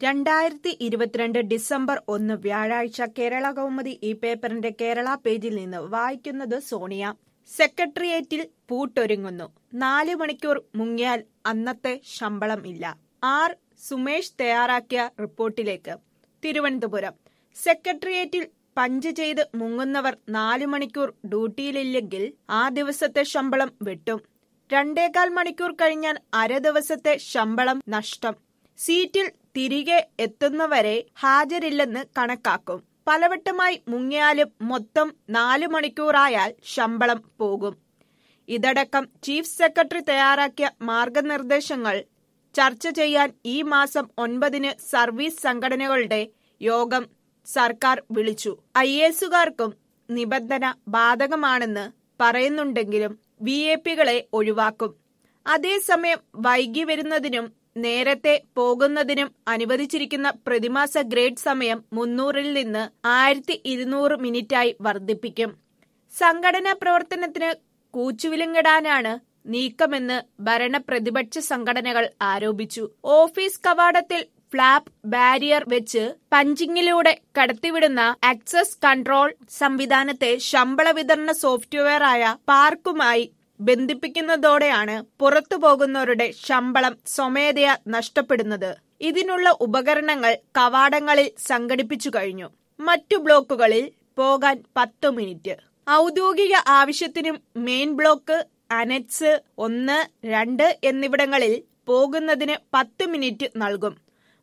2022 December 1 വ്യാഴാഴ്ച കേരള കൗമുദി ഈ പേപ്പറിന്റെ കേരള പേജിൽ നിന്ന് വായിക്കുന്നത് സോണിയ. സെക്രട്ടേറിയറ്റിൽ പൂട്ടൊരുങ്ങുന്നു. 4 മണിക്കൂർ മുങ്ങിയാൽ അന്നത്തെ ശമ്പളം ഇല്ല. ആർ. സുമേഷ് തയ്യാറാക്കിയ റിപ്പോർട്ടിലേക്ക്. തിരുവനന്തപുരം. സെക്രട്ടേറിയറ്റിൽ പഞ്ച് ചെയ്ത് മുങ്ങുന്നവർ 4 മണിക്കൂർ ഡ്യൂട്ടിയിലില്ലെങ്കിൽ ആ ദിവസത്തെ ശമ്പളം വെട്ടും. 2.25 മണിക്കൂർ കഴിഞ്ഞാൽ അര ദിവസത്തെ ശമ്പളം നഷ്ടം. സീറ്റിൽ തിരികെ എത്തുന്നവരെ ഹാജരില്ലെന്ന് കണക്കാക്കും. പലവട്ടമായി മുങ്ങിയാലും മൊത്തം 4 മണിക്കൂറായാൽ ശമ്പളം പോകും. ഇതടക്കം ചീഫ് സെക്രട്ടറി തയ്യാറാക്കിയ മാർഗനിർദ്ദേശങ്ങൾ ചർച്ച ചെയ്യാൻ ഈ മാസം 9 സർവീസ് സംഘടനകളുടെ യോഗം സർക്കാർ വിളിച്ചു. IASകാർക്കും നിബന്ധന ബാധകമാണെന്ന് പറയുന്നുണ്ടെങ്കിലും വിഐപികളെ ഒഴിവാക്കും. അതേസമയം വൈകി വരുന്നതിനും നേരത്തെ പോകുന്നതിനും അനുവദിച്ചിരിക്കുന്ന പ്രതിമാസ ഗ്രേഡ് സമയം 300-ൽ നിന്ന് 1200 മിനിറ്റായി വർദ്ധിപ്പിക്കും. സംഘടനാ പ്രവർത്തനത്തിന് കൂച്ചുവിലങ്ങിടാനാണ് നീക്കമെന്ന് ഭരണ പ്രതിപക്ഷ സംഘടനകൾ ആരോപിച്ചു. ഓഫീസ് കവാടത്തിൽ ഫ്ലാപ്പ് ബാരിയർ വെച്ച് പഞ്ചിങ്ങിലൂടെ കടത്തിവിടുന്ന ആക്സസ് കൺട്രോൾ സംവിധാനത്തെ ശമ്പള വിതരണ സോഫ്റ്റ്വെയറായ പാർക്കുമായി ബന്ധിപ്പിക്കുന്നതോടെയാണ് പുറത്തു പോകുന്നവരുടെ ശമ്പളം സ്വമേധയാ നഷ്ടപ്പെടുന്നത്. ഇതിനുള്ള ഉപകരണങ്ങൾ കവാടങ്ങളിൽ സംഘടിപ്പിച്ചു കഴിഞ്ഞു. മറ്റു ബ്ലോക്കുകളിൽ പോകാൻ 10 മിനിറ്റ്. ഔദ്യോഗിക ആവശ്യത്തിനും മെയിൻ ബ്ലോക്ക്, അനക്സ് 1, 2 എന്നിവിടങ്ങളിൽ പോകുന്നതിന് 10 മിനിറ്റ് നൽകും.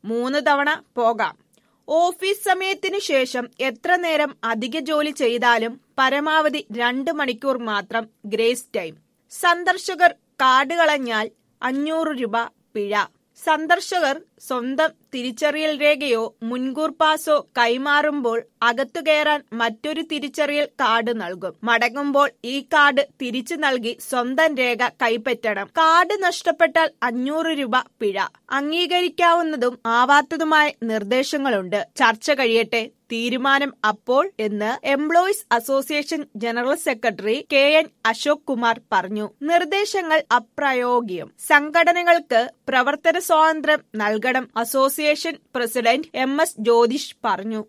3 തവണ പോകാം. ഓഫീസ് സമയത്തിന് ശേഷം എത്ര നേരം അധിക ജോലി ചെയ്താലും പരമാവധി 2 മണിക്കൂർ മാത്രം ഗ്രേസ് ടൈം. സന്ദർശകർ കാർഡ് കളഞ്ഞാൽ 500 രൂപ പിഴ. സന്ദർശകർ സ്വന്തം തിരിച്ചറിയൽ രേഖയോ മുൻകൂർ പാസോ കൈമാറുമ്പോൾ അകത്തു കയറാൻ മറ്റൊരു തിരിച്ചറിയൽ കാർഡ് നൽകും. മടങ്ങുമ്പോൾ ഈ കാർഡ് തിരിച്ചു നൽകി സ്വന്തം രേഖ കൈപ്പറ്റണം. കാർഡ് നഷ്ടപ്പെട്ടാൽ 500 രൂപ പിഴ. അംഗീകരിക്കാവുന്നതും ആവാത്തതുമായ നിർദ്ദേശങ്ങളുണ്ട്. ചർച്ച കഴിയട്ടെ, തീരുമാനം അപ്പോൾ എന്ന് employees association general secretary KN Ashok Kumar പറഞ്ഞു. നിർദ്ദേശങ്ങൾ അപ്രായോഗികം. സംഘടനകൾക്ക് പ്രവർത്തന സ്വാതന്ത്ര്യം നൽകണം. അസോസിയേഷൻ പ്രസിഡന്റ് MS ജ്യോതിഷ് പറഞ്ഞു.